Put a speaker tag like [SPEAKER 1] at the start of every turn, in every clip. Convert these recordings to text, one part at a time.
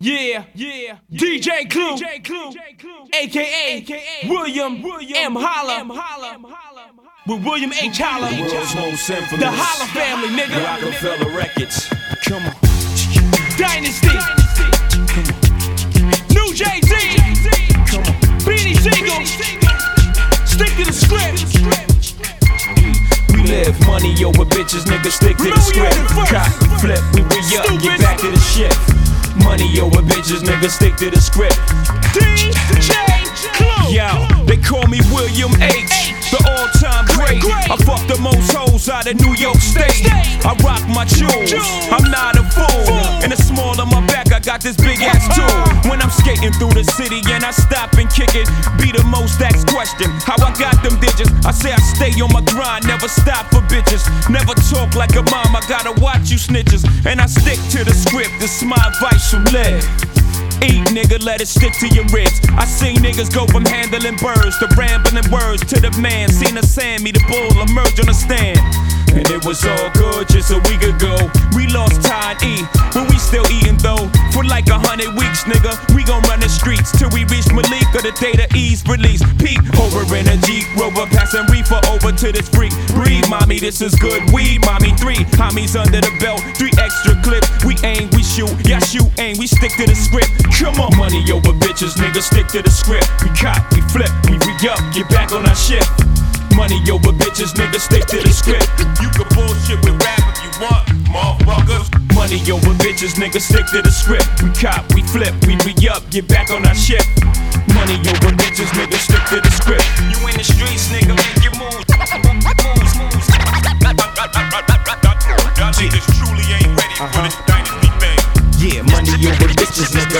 [SPEAKER 1] DJ Clue, aka William M. Holla, with William H. Holla,
[SPEAKER 2] The world's most infamous,
[SPEAKER 1] the Holla family, nigga.
[SPEAKER 2] Rockefeller Records. Come on.
[SPEAKER 1] Dynasty, New Jay-Z, Beanie Siegel, stick to the script.
[SPEAKER 2] We live money over bitches, nigga, stick to the script. Cop, flip, we re-up, get back to the shit. Money over bitches, nigga, stick to the script.
[SPEAKER 1] DJ Clue.
[SPEAKER 2] Yo, they call me William H, the all-time great. I fuck the most hoes out of New York State. I rock my jewels, I'm not a fool. In the small of my back, I got this big ass tool. When I'm skating through the city and I stop and kick it, be the most asked question, how I got them digits. I say I stay on my grind, never stop for bitches. Never talk like a mom, I gotta watch you snitches. And I stick to the script, this is my advice from Liv. Eat, nigga, let it stick to your ribs. I seen niggas go from handling birds to rambling words to the man. Seen a Sammy, the bull, emerge on the stand. And it was all good just a week ago. We lost Ty and E, but we still eating though. For like 100 weeks, nigga, we gon' run the streets till we reach Malik or the day the E's release. Pete over in a Jeep Rover, passing reefer over to this freak. Breathe, mommy, this is good weed, mommy. 3 homies under the belt, 3 extra clips. We aim, we shoot, yeah, shoot, aim, we stick to the script. Come on, money over bitches, nigga, stick to the script. We cop, we flip, we re-up, get back on our shit. Money over bitches, nigga, stick to the script. You can bullshit with rap if you want, motherfuckers. Money over bitches, nigga, stick to the script. We cop, we flip, we re-up, get back on our shit. Money over bitches, nigga, stick to the script. You in the streets, nigga, make your moves. Y'all niggas truly ain't ready for this dynasty thing. Yeah, money over bitches, nigga.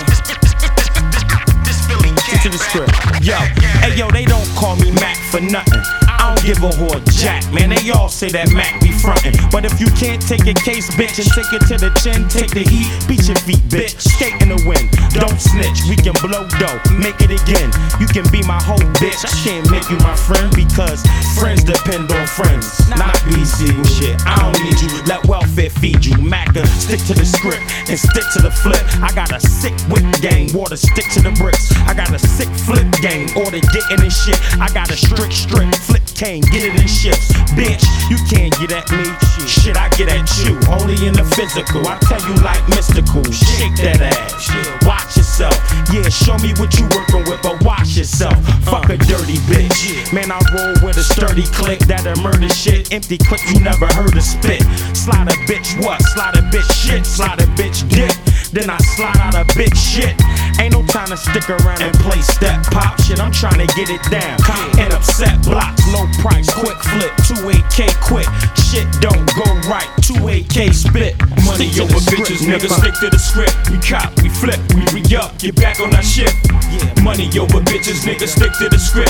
[SPEAKER 2] Stick to the script. Yo, hey yo, they don't call me Mac for nothing. I don't give a whore jack, man. They all say that Mac be frontin'. But if you can't take a case, bitch, and take it to the chin, take the heat, beat your feet, bitch. Skate in the wind, don't snitch. We can blow dough, make it again. You can be my whole bitch. I can't make you my friend because friends depend on friends, not BC shit. I don't need you. Let welfare feed you. Macca, stick to the script and stick to the flip. I got a sick whip gang, water stick to the bricks. I got a sick flip gang, order getting in shit. I got a strict flip cane, get it in shifts. Bitch, you can't get at me. Shit, I get at you. Only in the physical. I tell you like mystical. Shake that ass. Watch yourself. Yeah, show me what you working with, but watch yourself. Fuck a dirty bitch. Man, I roll with a sturdy click that'll murder shit. Empty clip you never heard of spit. Slide a bitch what? Slide a bitch shit. Slide a bitch dick. Then I slide out a bitch shit. Ain't no time to stick around and play step pop shit. I'm trying to get it down and upset blocks. Low price, quick flip, 2AK quick. Shit don't go right, 2AK spit. Money over bitches, nigga, stick to the script. We cop, we flip, we re-up, get back on our shit. Money over bitches, nigga, stick to the script.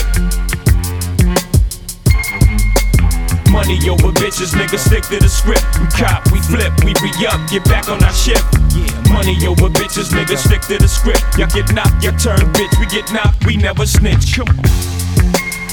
[SPEAKER 2] Money over bitches, nigga, stick to the script. We cop, we flip, we re-up, get back on our shit. Money over bitches, nigga, stick to the script. Y'all get knocked, y'all turn bitch. We get knocked, we never snitch. Come on.